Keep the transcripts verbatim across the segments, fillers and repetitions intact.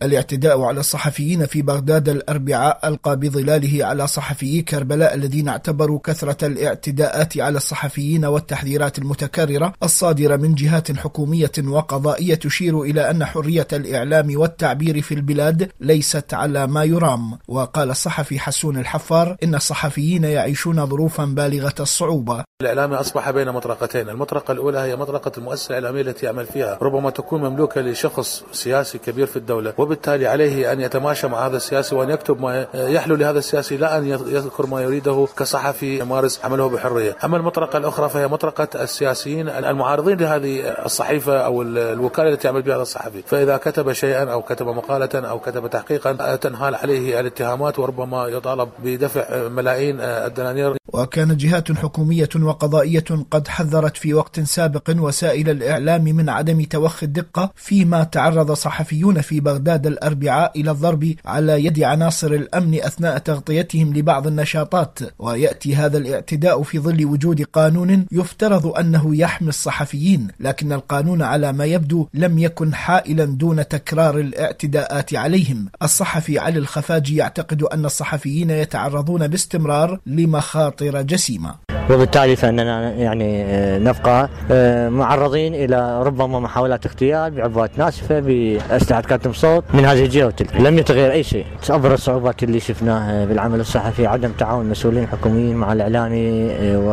الاعتداء على الصحفيين في بغداد الأربعاء ألقى بظلاله على صحفيي كربلاء الذين اعتبروا كثرة الاعتداءات على الصحفيين والتحذيرات المتكررة الصادرة من جهات حكومية وقضائية تشير إلى أن حرية الإعلام والتعبير في البلاد ليست على ما يرام. وقال الصحفي حسون الحفار إن الصحفيين يعيشون ظروفا بالغة الصعوبة. الإعلام أصبح بين مطرقتين، المطرقة الأولى هي مطرقة المؤسسة الإعلامية التي يعمل فيها، ربما تكون مملوكة لشخص سياسي كبير في الدولة، وبالتالي عليه أن يتماشى مع هذا السياسي وأن يكتب ما يحلو لهذا السياسي، لا أن يذكر ما يريده كصحفي يمارس عمله بحرية. أما المطرقة الأخرى فهي مطرقة السياسيين المعارضين لهذه الصحيفة أو الوكالة التي يعمل بها هذا الصحفي، فإذا كتب شيئا أو كتب مقالة أو كتب تحقيقا تنهال عليه الاتهامات وربما يطالب بدفع ملايين الدنانير. وكانت جهات حكومية وقضائية قد حذرت في وقت سابق وسائل الإعلام من عدم توخي الدقة فيما تعرض صحفيون في بغداد الأربعاء إلى الضرب على يد عناصر الأمن أثناء تغطيتهم لبعض النشاطات. ويأتي هذا الاعتداء في ظل وجود قانون يفترض أنه يحمي الصحفيين، لكن القانون على ما يبدو لم يكن حائلا دون تكرار الاعتداءات عليهم. الصحفي علي الخفاجي يعتقد أن الصحفيين يتعرضون باستمرار لمخاطر جسيمة، وبالتالي فإننا يعني نبقى معرضين إلى ربما محاولات اغتيال بعبوات ناسفة بأسلحة كاتم صوت من هذه الجهة وتلك. لم يتغير أي شيء. أبرز الصعوبات اللي شفناها بالعمل الصحفي عدم تعاون مسؤولين حكوميين مع الإعلامي،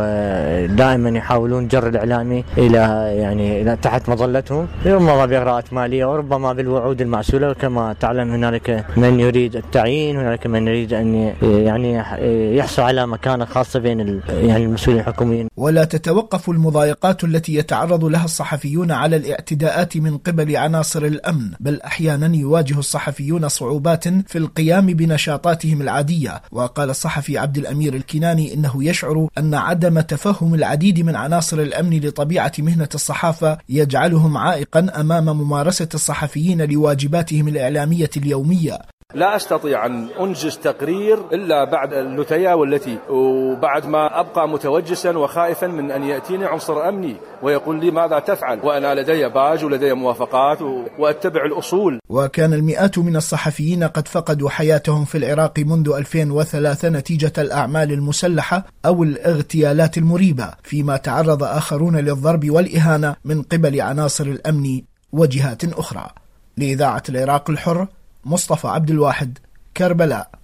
ودائما يحاولون جر الإعلامي إلى يعني إلى تحت مظلتهم، ربما بإغراءات مالية وربما بالوعود المعسولة. كما تعلم هنالك من يريد التعيين، هنالك من يريد أن يعني يحصل على مكانة خاصة بين يعني المسؤولين الحكوميين. ولا تتوقف المضايقات التي يتعرض لها الصحفيون على الاعتداءات من قبل عناصر الأمن، بل أحيانا يواجه الصحفيون صعوبات في القيام بنشاطاتهم العادية. وقال الصحفي عبد الأمير الكناني إنه يشعر أن عدم تفهم العديد من عناصر الأمن لطبيعة مهنة الصحافة يجعلهم عائقا أمام ممارسة الصحفيين لواجباتهم الإعلامية اليومية. لا أستطيع أن أنجز تقرير إلا بعد اللثية والتي وبعد ما أبقى متوجسا وخائفا من أن يأتيني عنصر أمني ويقول لي ماذا تفعل، وأنا لدي باج ولدي موافقات وأتبع الأصول. وكان المئات من الصحفيين قد فقدوا حياتهم في العراق منذ ألفين وثلاثة نتيجة الأعمال المسلحة أو الاغتيالات المريبة، فيما تعرض آخرون للضرب والإهانة من قبل عناصر الأمن وجهات أخرى. لإذاعة العراق الحر، مصطفى عبد الواحد، كربلاء.